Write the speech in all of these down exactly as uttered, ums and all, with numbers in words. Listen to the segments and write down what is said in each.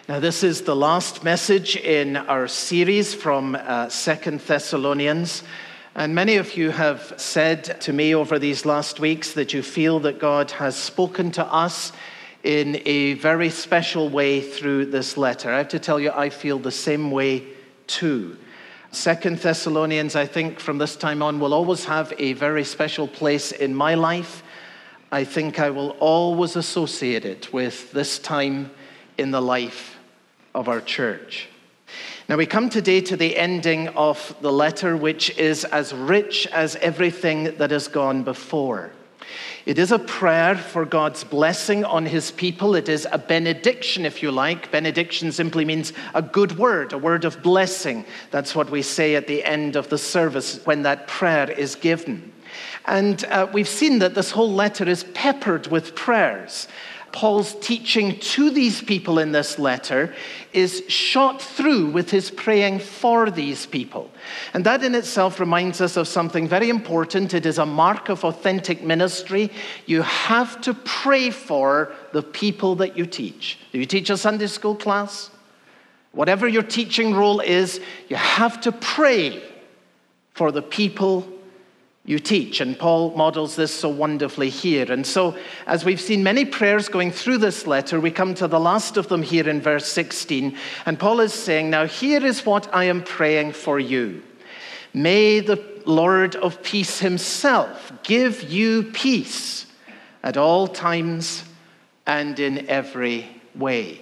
Now, this is the last message in our series from uh, Second Thessalonians. And many of you have said to me over these last weeks that you feel that God has spoken to us in a very special way through this letter. I have to tell you, I feel the same way too. Second Thessalonians, I think from this time on, will always have a very special place in my life. I think I will always associate it with this time in the life of our church. Now we come today to the ending of the letter, which is as rich as everything that has gone before. It is a prayer for God's blessing on his people. It is a benediction, if you like. Benediction simply means a good word, a word of blessing. That's what we say at the end of the service when that prayer is given. And uh, we've seen that this whole letter is peppered with prayers. Paul's teaching to these people in this letter is shot through with his praying for these people. And that in itself reminds us of something very important. It is a mark of authentic ministry. You have to pray for the people that you teach. Do you teach a Sunday school class? Whatever your teaching role is, you have to pray for the people you teach. And Paul models this so wonderfully here. And so, as we've seen many prayers going through this letter, we come to the last of them here in verse sixteen. And Paul is saying, now here is what I am praying for you. May the Lord of peace himself give you peace at all times and in every way.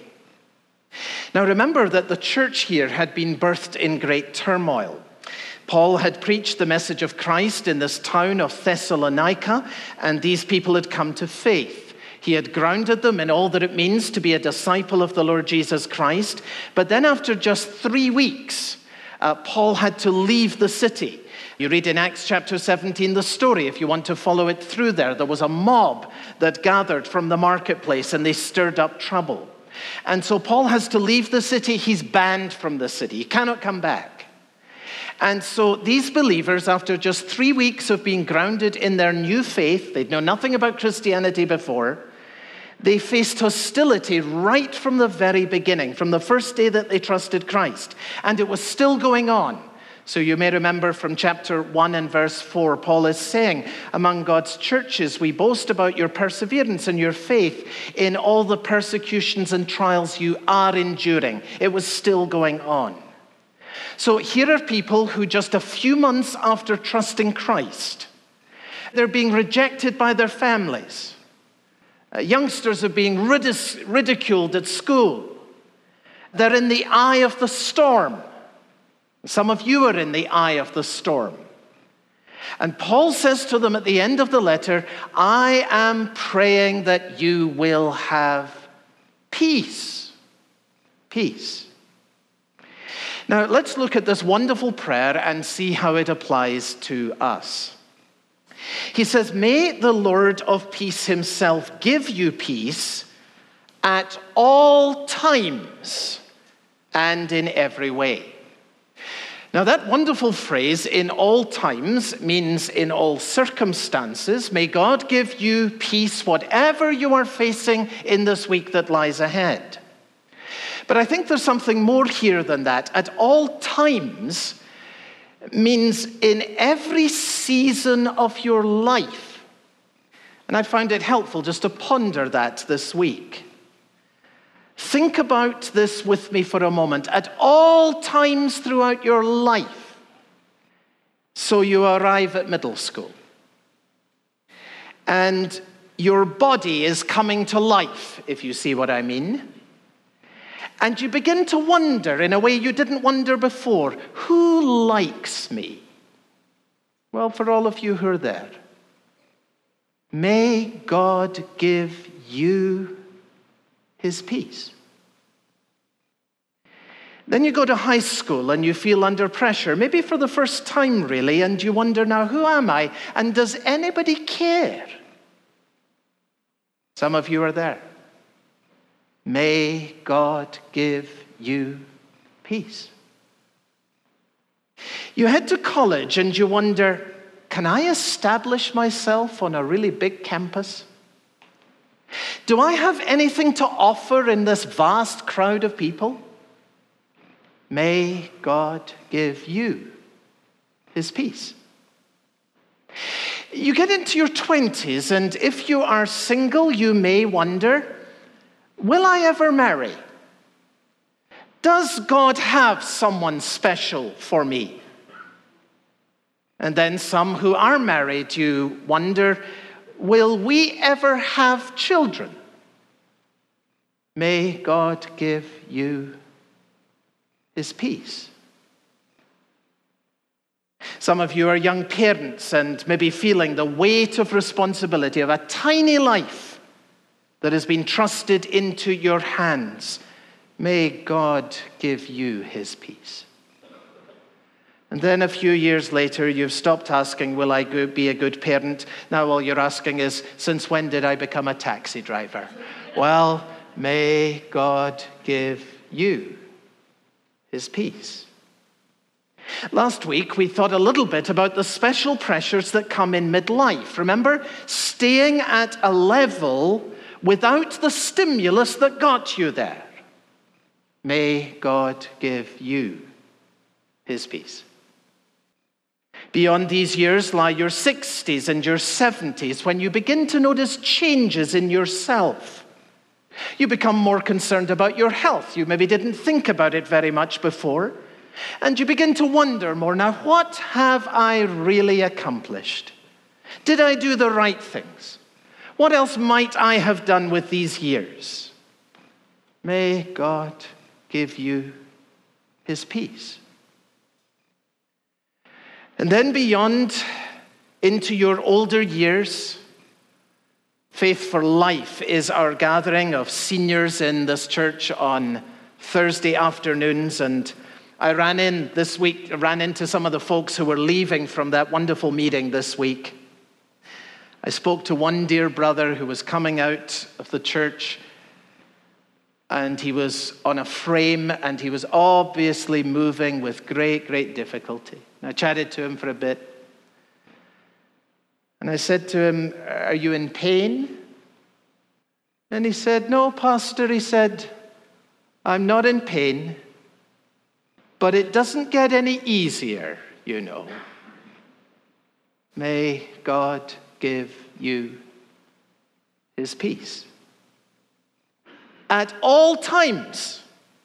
Now remember that the church here had been birthed in great turmoil. Paul had preached the message of Christ in this town of Thessalonica, and these people had come to faith. He had grounded them in all that it means to be a disciple of the Lord Jesus Christ. But then after just three weeks, uh, Paul had to leave the city. You read in Acts chapter seventeen the story, if you want to follow it through there. There was a mob that gathered from the marketplace, and they stirred up trouble. And so Paul has to leave the city. He's banned from the city. He cannot come back. And so these believers, after just three weeks of being grounded in their new faith, they'd known nothing about Christianity before, they faced hostility right from the very beginning, from the first day that they trusted Christ. And it was still going on. So you may remember from chapter one and verse four, Paul is saying, among God's churches, we boast about your perseverance and your faith in all the persecutions and trials you are enduring. It was still going on. So here are people who just a few months after trusting Christ, they're being rejected by their families. Uh, youngsters are being ridic- ridiculed at school. They're in the eye of the storm. Some of you are in the eye of the storm. And Paul says to them at the end of the letter, I am praying that you will have peace. Peace. Now, let's look at this wonderful prayer and see how it applies to us. He says, may the Lord of peace himself give you peace at all times and in every way. Now, that wonderful phrase, in all times, means in all circumstances. May God give you peace, whatever you are facing in this week that lies ahead. But I think there's something more here than that. At all times means in every season of your life. And I found it helpful just to ponder that this week. Think about this with me for a moment. At all times throughout your life. So you arrive at middle school. And your body is coming to life, if you see what I mean. And you begin to wonder in a way you didn't wonder before, who likes me? Well, for all of you who are there, may God give you his peace. Then you go to high school and you feel under pressure, maybe for the first time really, and you wonder, now who am I? And does anybody care? Some of you are there. May God give you peace. You head to college and you wonder, can I establish myself on a really big campus? Do I have anything to offer in this vast crowd of people? May God give you his peace. You get into your twenties, and if you are single, you may wonder, will I ever marry? Does God have someone special for me? And then some who are married, you wonder, will we ever have children? May God give you his peace. Some of you are young parents and maybe feeling the weight of responsibility of a tiny life that has been trusted into your hands. May God give you his peace. And then a few years later, you've stopped asking, will I go be a good parent? Now all you're asking is, since when did I become a taxi driver? Well, may God give you his peace. Last week, we thought a little bit about the special pressures that come in midlife. Remember, staying at a level without the stimulus that got you there. May God give you his peace. Beyond these years lie your sixties and your seventies, when you begin to notice changes in yourself. You become more concerned about your health. You maybe didn't think about it very much before. And you begin to wonder more, now, what have I really accomplished? Did I do the right things? What else might I have done with these years? May God give you his peace. And then beyond into your older years, Faith for Life is our gathering of seniors in this church on Thursday afternoons. And I ran in this week, ran into some of the folks who were leaving from that wonderful meeting this week. I spoke to one dear brother who was coming out of the church, and he was on a frame, and he was obviously moving with great, great difficulty. And I chatted to him for a bit. And I said to him, are you in pain? And he said, no, Pastor, he said, I'm not in pain, but it doesn't get any easier, you know. May God give you his peace. At all times,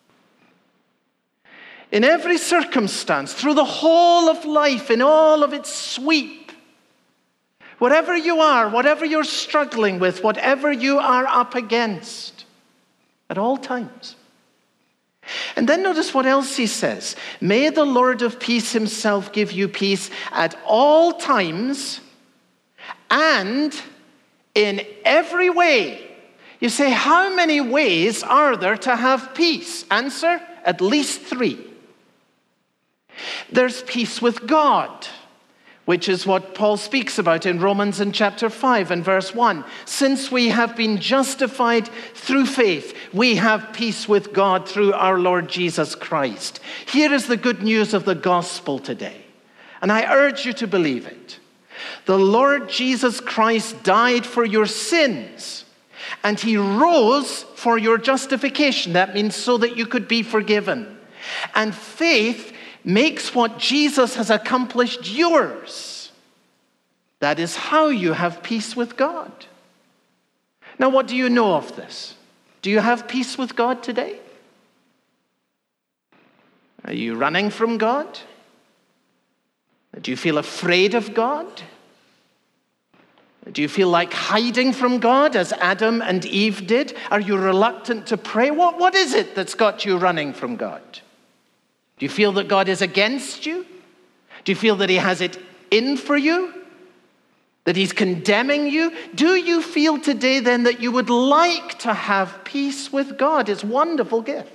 in every circumstance, through the whole of life, in all of its sweep, whatever you are, whatever you're struggling with, whatever you are up against, at all times. And then notice what else he says. May the Lord of peace himself give you peace at all times and in every way. You say, how many ways are there to have peace? Answer, at least three. There's peace with God, which is what Paul speaks about in Romans in chapter five and verse one. Since we have been justified through faith, we have peace with God through our Lord Jesus Christ. Here is the good news of the gospel today, and I urge you to believe it. The Lord Jesus Christ died for your sins, and he rose for your justification. That means so that you could be forgiven. And faith makes what Jesus has accomplished yours. That is how you have peace with God. Now, what do you know of this? Do you have peace with God today? Are you running from God? Do you feel afraid of God? Do you feel like hiding from God as Adam and Eve did? Are you reluctant to pray? What, what is it that's got you running from God? Do you feel that God is against you? Do you feel that he has it in for you? That he's condemning you? Do you feel today then that you would like to have peace with God, his wonderful gift?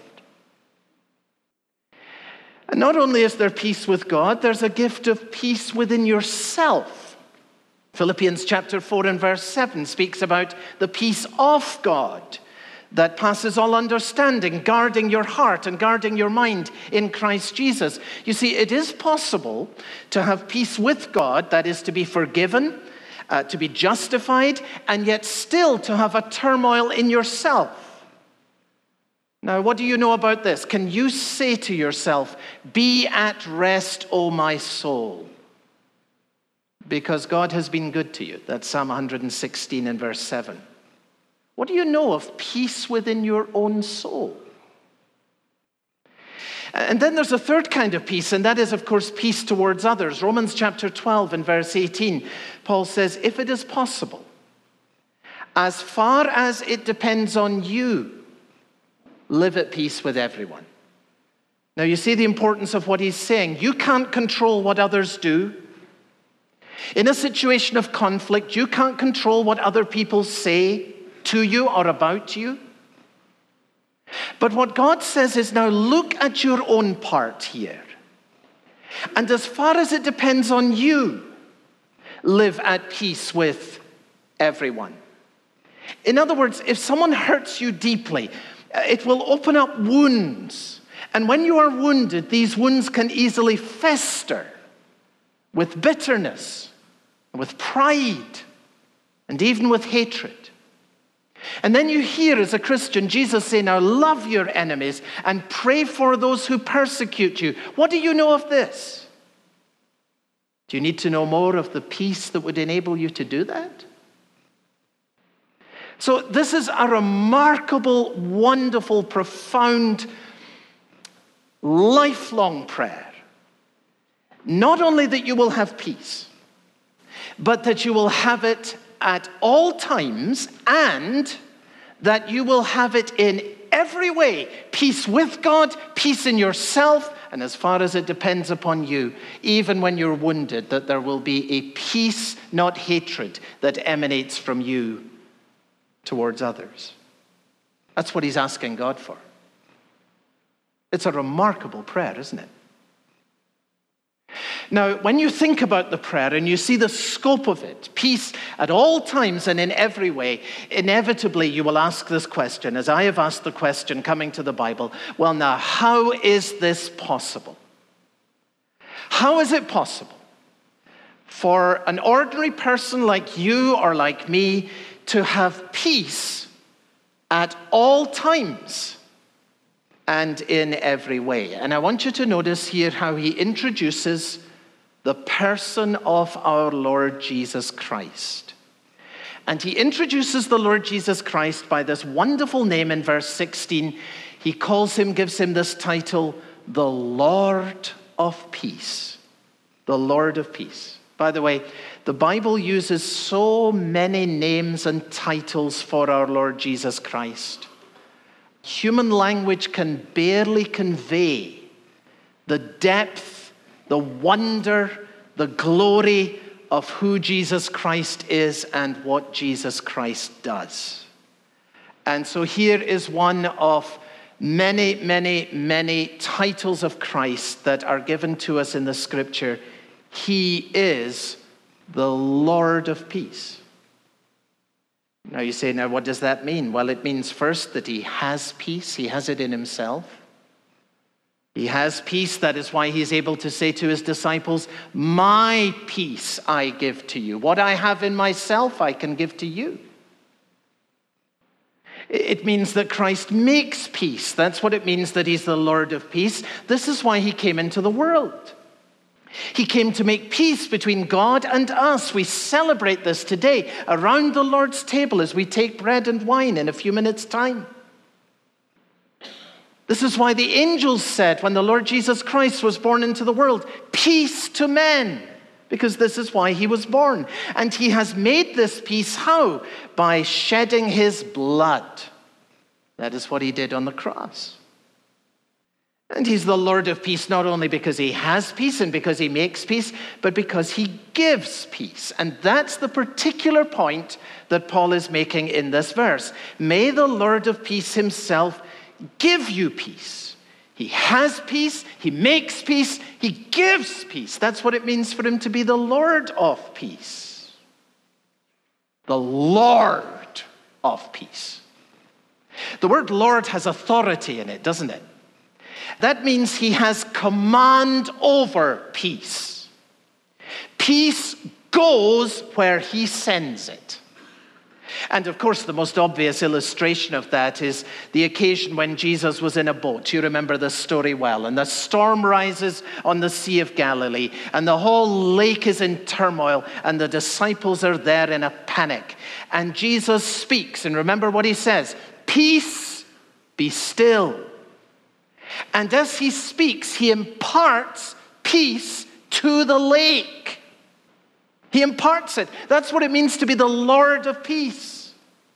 And not only is there peace with God, there's a gift of peace within yourself. Philippians chapter four and verse seven speaks about the peace of God that passes all understanding, guarding your heart and guarding your mind in Christ Jesus. You see, it is possible to have peace with God, that is to be forgiven uh, to be justified, and yet still to have a turmoil in yourself. Now, what do you know about this? Can you say to yourself, "Be at rest, O my soul"? Because God has been good to you. That's Psalm one sixteen and verse seven. What do you know of peace within your own soul? And then there's a third kind of peace, and that is, of course, peace towards others. Romans chapter twelve and verse eighteen, Paul says, "If it is possible, as far as it depends on you, live at peace with everyone." Now, you see the importance of what he's saying. You can't control what others do. In a situation of conflict, you can't control what other people say to you or about you. But what God says is, now look at your own part here. And as far as it depends on you, live at peace with everyone. In other words, if someone hurts you deeply, it will open up wounds. And when you are wounded, these wounds can easily fester with bitterness, with pride, and even with hatred. And then you hear, as a Christian, Jesus say, "Now love your enemies and pray for those who persecute you." What do you know of this? Do you need to know more of the peace that would enable you to do that? So this is a remarkable, wonderful, profound, lifelong prayer. Not only that you will have peace, but that you will have it at all times, and that you will have it in every way. Peace with God, peace in yourself, and as far as it depends upon you, even when you're wounded, that there will be a peace, not hatred, that emanates from you towards others. That's what he's asking God for. It's a remarkable prayer, isn't it? Now, when you think about the prayer and you see the scope of it, peace at all times and in every way, inevitably you will ask this question, as I have asked the question coming to the Bible, well, now, how is this possible? How is it possible for an ordinary person like you or like me to have peace at all times and in every way? And I want you to notice here how he introduces the person of our Lord Jesus Christ. And he introduces the Lord Jesus Christ by this wonderful name in verse sixteen. He calls him, gives him this title, the Lord of Peace. The Lord of Peace. By the way, the Bible uses so many names and titles for our Lord Jesus Christ. Human language can barely convey the depth, the wonder, the glory of who Jesus Christ is and what Jesus Christ does. And so here is one of many, many, many titles of Christ that are given to us in the Scripture. He is the Lord of Peace. Now you say, now what does that mean? Well, it means first that he has peace. He has it in himself. He has peace. That is why he's able to say to his disciples, "My peace I give to you. What I have in myself I can give to you." It means that Christ makes peace. That's what it means that he's the Lord of Peace. This is why he came into the world. He came to make peace between God and us. We celebrate this today around the Lord's table as we take bread and wine in a few minutes' time. This is why the angels said when the Lord Jesus Christ was born into the world, "Peace to men," because this is why he was born. And he has made this peace how? By shedding his blood. That is what he did on the cross. And he's the Lord of Peace not only because he has peace and because he makes peace, but because he gives peace. And that's the particular point that Paul is making in this verse. May the Lord of Peace himself give you peace. He has peace, he makes peace, he gives peace. That's what it means for him to be the Lord of Peace. The Lord of Peace. The word Lord has authority in it, doesn't it? That means he has command over peace. Peace goes where he sends it. And of course, the most obvious illustration of that is the occasion when Jesus was in a boat. You remember this story well. And the storm rises on the Sea of Galilee, and the whole lake is in turmoil, and the disciples are there in a panic. And Jesus speaks, and remember what he says, "Peace, be still." And as he speaks, he imparts peace to the lake. He imparts it. That's what it means to be the Lord of peace.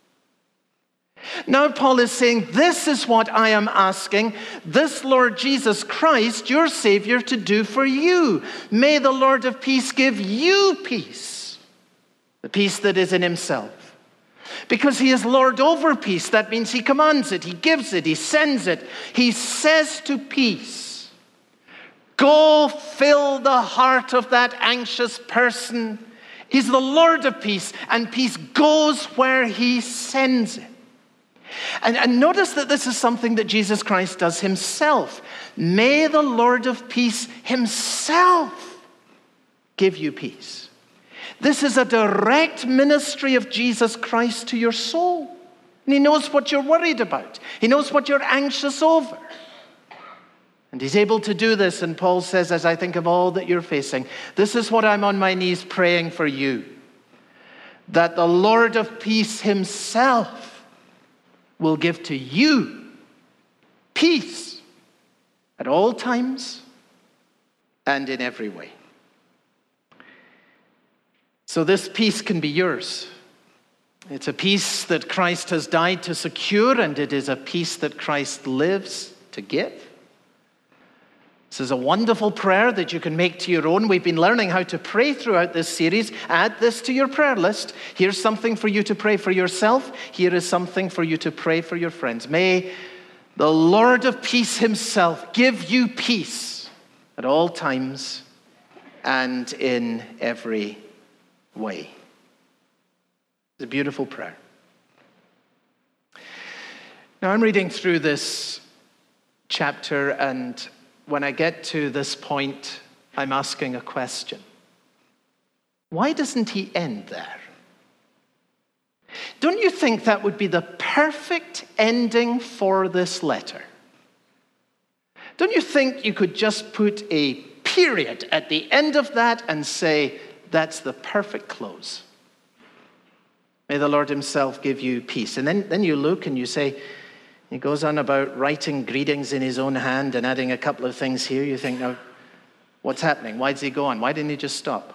Now Paul is saying, this is what I am asking this Lord Jesus Christ, your Savior, to do for you. May the Lord of peace give you peace, the peace that is in himself. Because he is Lord over peace. That means he commands it, he gives it, he sends it. He says to peace, go fill the heart of that anxious person. He's the Lord of peace, and peace goes where he sends it. And, and notice that this is something that Jesus Christ does himself. May the Lord of peace himself give you peace. This is a direct ministry of Jesus Christ to your soul. And he knows what you're worried about. He knows what you're anxious over. And he's able to do this. And Paul says, as I think of all that you're facing, this is what I'm on my knees praying for you. That the Lord of peace himself will give to you peace at all times and in every way. So this peace can be yours. It's a peace that Christ has died to secure, and it is a peace that Christ lives to give. This is a wonderful prayer that you can make to your own. We've been learning how to pray throughout this series. Add this to your prayer list. Here's something for you to pray for yourself. Here is something for you to pray for your friends. May the Lord of peace himself give you peace at all times and in every way. It's a beautiful prayer. Now I'm reading through this chapter, and when I get to this point, I'm asking a question. Why doesn't he end there? Don't you think that would be the perfect ending for this letter? Don't you think you could just put a period at the end of that and say, that's the perfect close? May the Lord himself give you peace. And then, then you look and you say, he goes on about writing greetings in his own hand and adding a couple of things here. You think, now, what's happening? Why does he go on? Why didn't he just stop?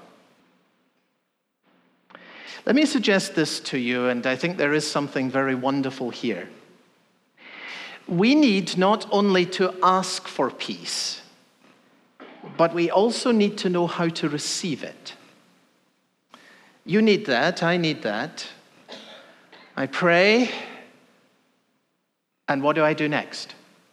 Let me suggest this to you, and I think there is something very wonderful here. We need not only to ask for peace, but we also need to know how to receive it. You need that. I need that. I pray. And what do I do next?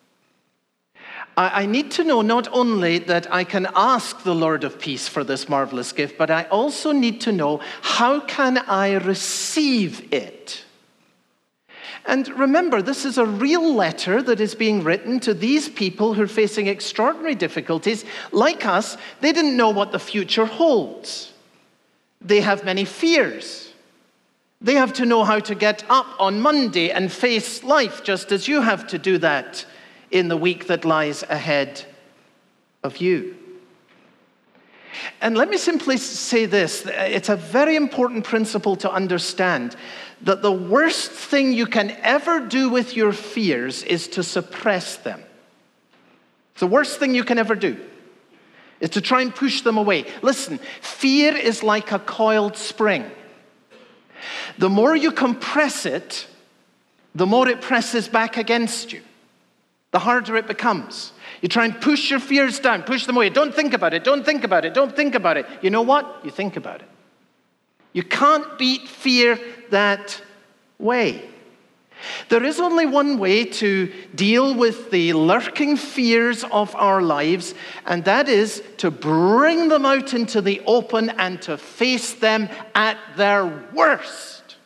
I, I need to know not only that I can ask the Lord of peace for this marvelous gift, but I also need to know, how can I receive it? And remember, this is a real letter that is being written to these people who are facing extraordinary difficulties. Like us, they didn't know what the future holds. They have many fears. They have to know how to get up on Monday and face life, just as you have to do that in the week that lies ahead of you. And let me simply say this. It's a very important principle to understand, that the worst thing you can ever do with your fears is to suppress them. It's the worst thing you can ever do, is to try and push them away. Listen, fear is like a coiled spring. The more you compress it, the more it presses back against you. The harder it becomes. You try and push your fears down, push them away. Don't think about it, don't think about it, don't think about it. You know what? You think about it. You can't beat fear that way. There is only one way to deal with the lurking fears of our lives, and that is to bring them out into the open and to face them at their worst.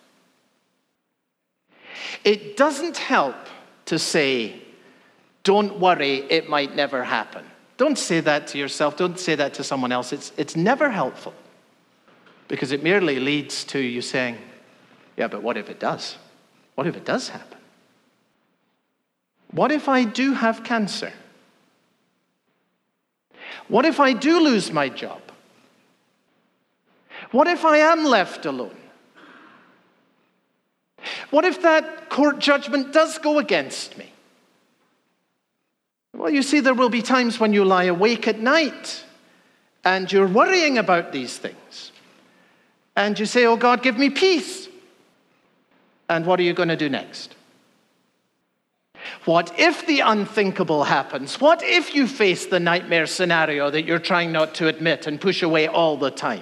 It doesn't help to say, don't worry, it might never happen. Don't say that to yourself. Don't say that to someone else. It's, it's never helpful. Because it merely leads to you saying, yeah, but what if it does? What if it does happen? What if I do have cancer? What if I do lose my job? What if I am left alone? What if that court judgment does go against me? Well, you see, there will be times when you lie awake at night and you're worrying about these things. And you say, oh God, give me peace. And what are you going to do next? What if the unthinkable happens? What if you face the nightmare scenario that you're trying not to admit and push away all the time?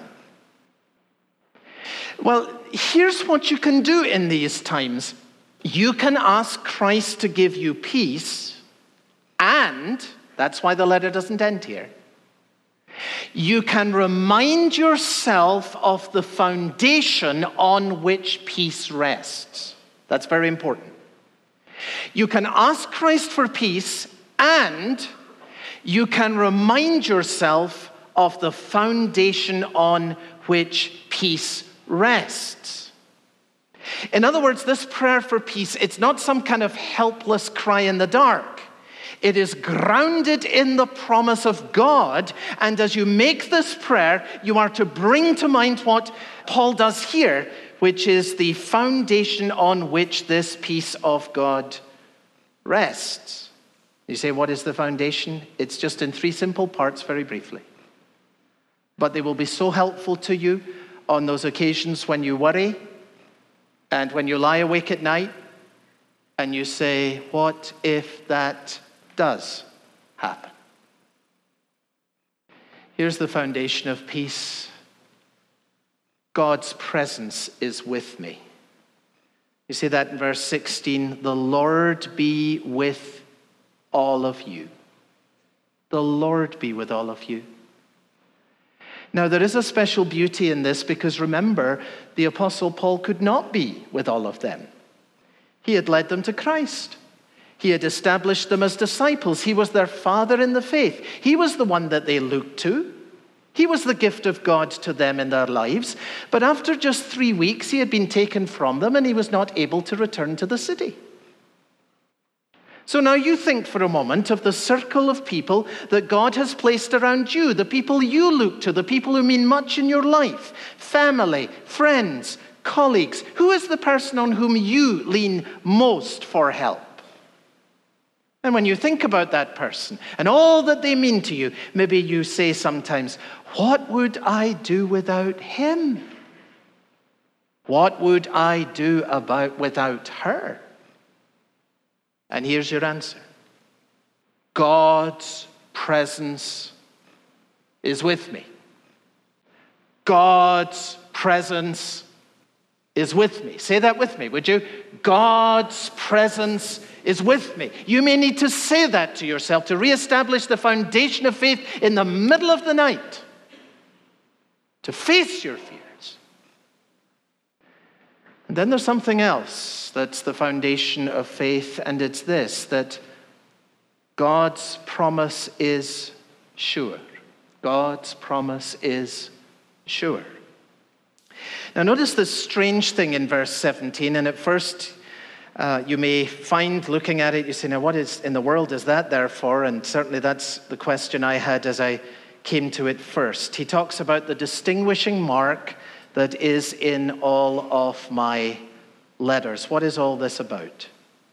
Well, here's what you can do in these times. You can ask Christ to give you peace, and that's why the letter doesn't end here. You can remind yourself of the foundation on which peace rests. That's very important. You can ask Christ for peace, and you can remind yourself of the foundation on which peace rests. In other words, this prayer for peace, it's not some kind of helpless cry in the dark. It is grounded in the promise of God, and as you make this prayer, you are to bring to mind what Paul does here, which is the foundation on which this peace of God rests. You say, what is the foundation? It's just in three simple parts, very briefly. But they will be so helpful to you on those occasions when you worry and when you lie awake at night and you say, what if that does happen? Here's the foundation of peace. God's presence is with me. You see that in verse sixteen, the Lord be with all of you. The Lord be with all of you. Now, there is a special beauty in this because remember, the Apostle Paul could not be with all of them. He had led them to Christ. He had established them as disciples. He was their father in the faith. He was the one that they looked to. He was the gift of God to them in their lives. But after just three weeks, he had been taken from them and he was not able to return to the city. So now you think for a moment of the circle of people that God has placed around you, the people you look to, the people who mean much in your life, family, friends, colleagues. Who is the person on whom you lean most for help? And when you think about that person and all that they mean to you, maybe you say sometimes, what would I do without him? What would I do about without her? And here's your answer. God's presence is with me. God's presence is with me. Say that with me, would you? God's presence is with me. You may need to say that to yourself to reestablish the foundation of faith in the middle of the night, to face your fears. And then there's something else that's the foundation of faith, and it's this, that God's promise is sure. God's promise is sure. Now notice this strange thing in verse seventeen, and at first uh, you may find, looking at it, you say, now what is in the world is that there for? And certainly that's the question I had as I came to it first. He talks about the distinguishing mark that is in all of my letters. What is all this about?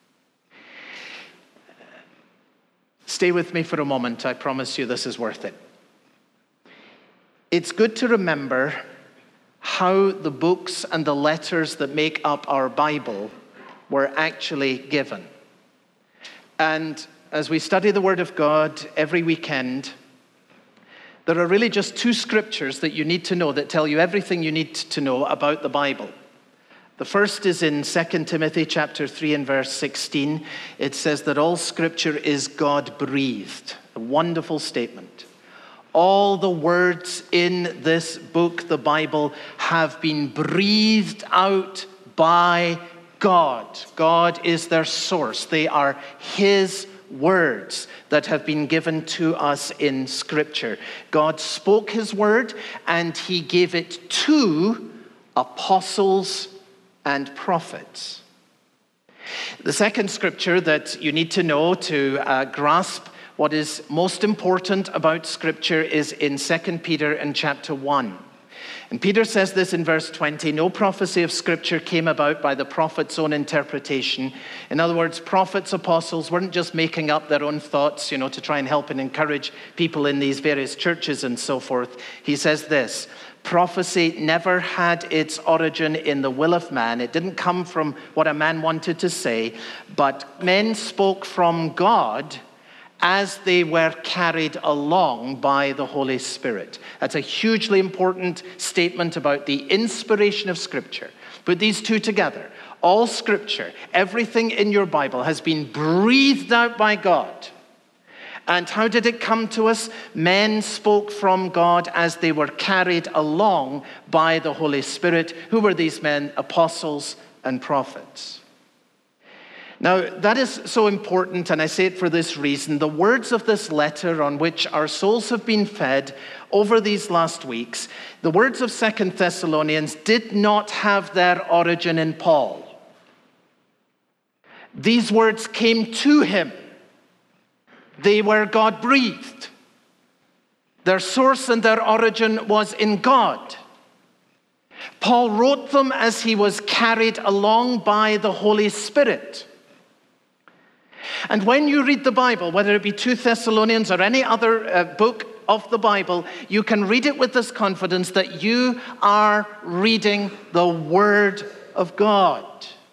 Stay with me for a moment. I promise you this is worth it. It's good to remember how the books and the letters that make up our Bible were actually given. And as we study the Word of God every weekend, there are really just two scriptures that you need to know that tell you everything you need to know about the Bible. The first is in Second Timothy chapter three and verse sixteen. It says that all scripture is God-breathed. A wonderful statement. All the words in this book, the Bible, have been breathed out by God. God is their source. They are His words that have been given to us in Scripture. God spoke his word and he gave it to apostles and prophets. The second scripture that you need to know to uh, grasp what is most important about Scripture is in Second Peter in chapter one. And Peter says this in verse twenty, no prophecy of Scripture came about by the prophet's own interpretation. In other words, prophets, apostles weren't just making up their own thoughts, you know, to try and help and encourage people in these various churches and so forth. He says this, prophecy never had its origin in the will of man. It didn't come from what a man wanted to say, but men spoke from God as they were carried along by the Holy Spirit. That's a hugely important statement about the inspiration of Scripture. Put these two together. All Scripture, everything in your Bible has been breathed out by God. And how did it come to us? Men spoke from God as they were carried along by the Holy Spirit. Who were these men? Apostles and prophets. Now, that is so important, and I say it for this reason. The words of this letter on which our souls have been fed over these last weeks, the words of Second Thessalonians did not have their origin in Paul. These words came to him. They were God-breathed. Their source and their origin was in God. Paul wrote them as he was carried along by the Holy Spirit. And when you read the Bible, whether it be Second Thessalonians or any other uh, book of the Bible, you can read it with this confidence that you are reading the Word of God.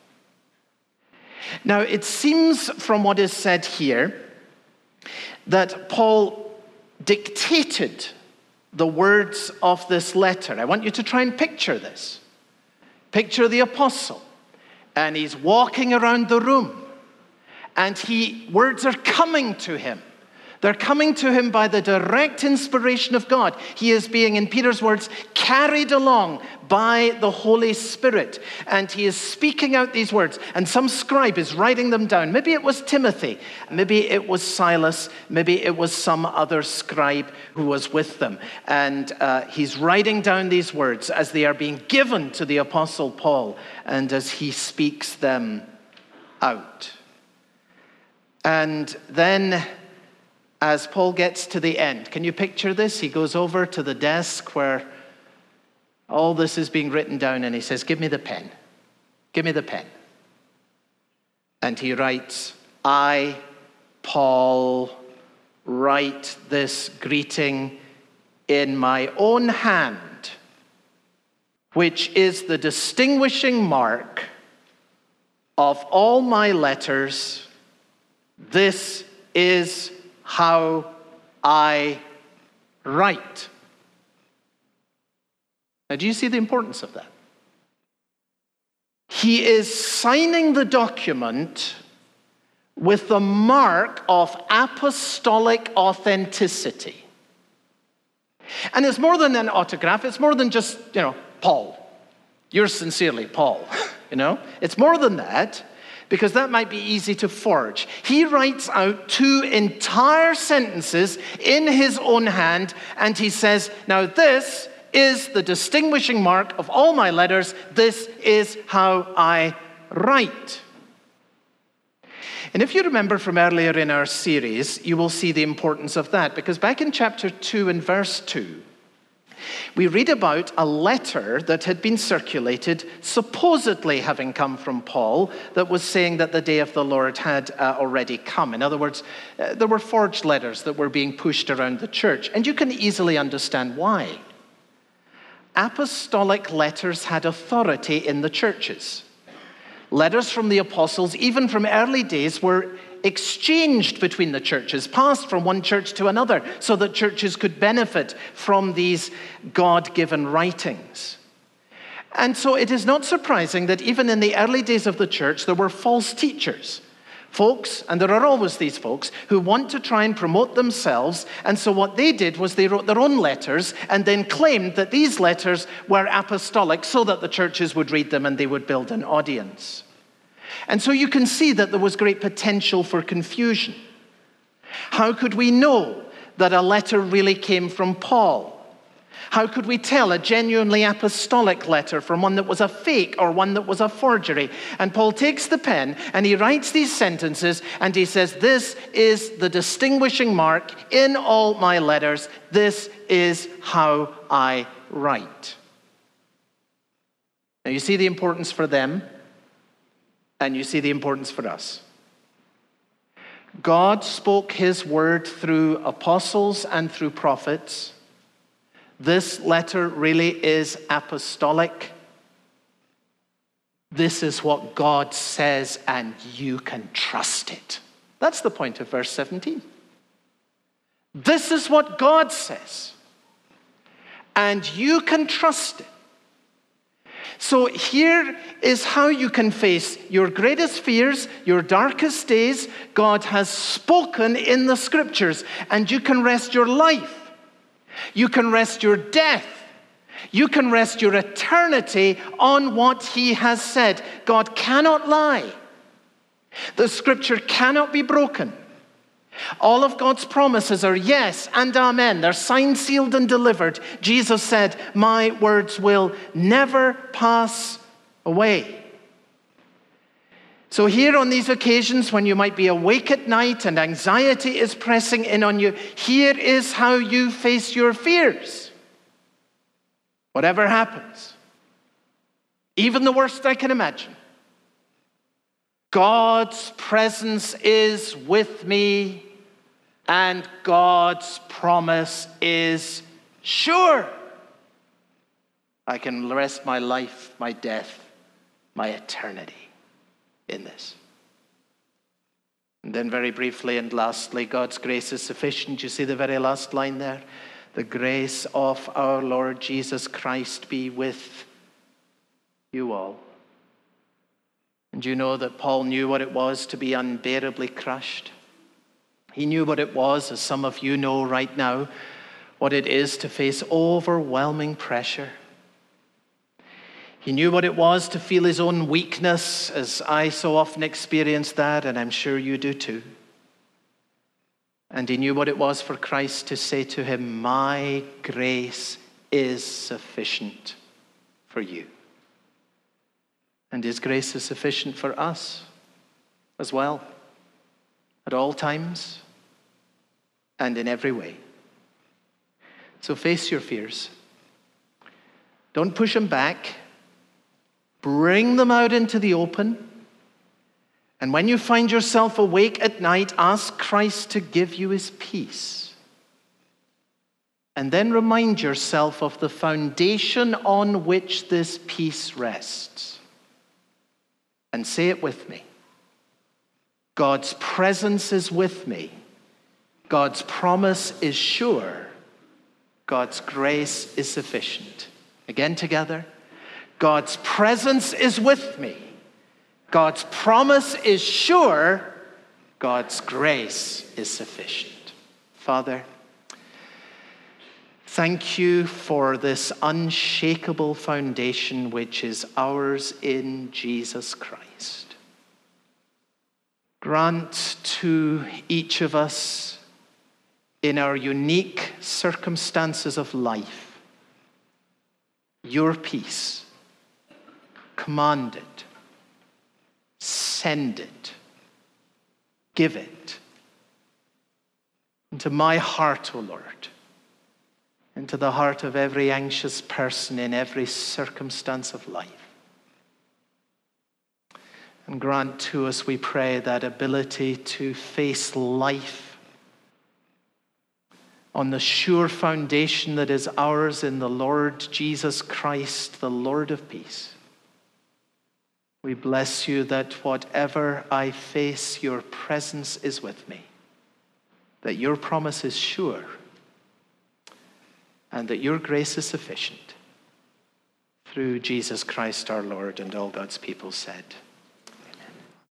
Now, it seems from what is said here that Paul dictated the words of this letter. I want you to try and picture this. Picture the apostle, and he's walking around the room. And he, words are coming to him. They're coming to him by the direct inspiration of God. He is being, in Peter's words, carried along by the Holy Spirit. And he is speaking out these words. And some scribe is writing them down. Maybe it was Timothy. Maybe it was Silas. Maybe it was some other scribe who was with them. And uh, he's writing down these words as they are being given to the Apostle Paul and as he speaks them out. And then, as Paul gets to the end, can you picture this? He goes over to the desk where all this is being written down, and he says, give me the pen. Give me the pen. And he writes, I, Paul, write this greeting in my own hand, which is the distinguishing mark of all my letters. This is how I write. Now, do you see the importance of that? He is signing the document with the mark of apostolic authenticity. And it's more than an autograph. It's more than just, you know, Paul. Yours sincerely, Paul. You know, it's more than that. Because that might be easy to forge. He writes out two entire sentences in his own hand, and he says, now this is the distinguishing mark of all my letters. This is how I write. And if you remember from earlier in our series, you will see the importance of that. Because back in chapter two and verse two, we read about a letter that had been circulated, supposedly having come from Paul, that was saying that the day of the Lord had uh, already come. In other words, uh, there were forged letters that were being pushed around the church, and you can easily understand why. Apostolic letters had authority in the churches. Letters from the apostles, even from early days, were exchanged between the churches, passed from one church to another, so that churches could benefit from these God-given writings. And so it is not surprising that even in the early days of the church, there were false teachers. Folks, and there are always these folks, who want to try and promote themselves, and so what they did was they wrote their own letters and then claimed that these letters were apostolic so that the churches would read them and they would build an audience. And so you can see that there was great potential for confusion. How could we know that a letter really came from Paul? How could we tell a genuinely apostolic letter from one that was a fake or one that was a forgery? And Paul takes the pen and he writes these sentences and he says, this is the distinguishing mark in all my letters. This is how I write. Now you see the importance for them and you see the importance for us. God spoke his word through apostles and through prophets. This letter really is apostolic. This is what God says, and you can trust it. That's the point of verse seventeen. This is what God says, and you can trust it. So here is how you can face your greatest fears, your darkest days. God has spoken in the scriptures, and you can rest your life. You can rest your death. You can rest your eternity on what he has said. God cannot lie. The scripture cannot be broken. All of God's promises are yes and amen. They're signed, sealed, and delivered. Jesus said, my words will never pass away. So here on these occasions when you might be awake at night and anxiety is pressing in on you, here is how you face your fears. Whatever happens, even the worst I can imagine, God's presence is with me and God's promise is sure. I can rest my life, my death, my eternity in this. And then very briefly and lastly, God's grace is sufficient. You see the very last line there? The grace of our Lord Jesus Christ be with you all. And you know that Paul knew what it was to be unbearably crushed. He knew what it was, as some of you know right now, what it is to face overwhelming pressure. He knew what it was to feel his own weakness, as I so often experience that, and I'm sure you do too. And he knew what it was for Christ to say to him, my grace is sufficient for you. And his grace is sufficient for us as well, at all times and in every way. So face your fears. Don't push them back. Bring them out into the open. And when you find yourself awake at night, ask Christ to give you his peace. And then remind yourself of the foundation on which this peace rests. And say it with me. God's presence is with me. God's promise is sure. God's grace is sufficient. Again together. God's presence is with me. God's promise is sure. God's grace is sufficient. Father, thank you for this unshakable foundation which is ours in Jesus Christ. Grant to each of us in our unique circumstances of life your peace. Command it. Send it. Give it into my heart, O Lord, into the heart of every anxious person in every circumstance of life. And grant to us, we pray, that ability to face life on the sure foundation that is ours in the Lord Jesus Christ, the Lord of peace. We bless you that whatever I face, your presence is with me, that your promise is sure, and that your grace is sufficient. Through Jesus Christ our Lord, and all God's people said,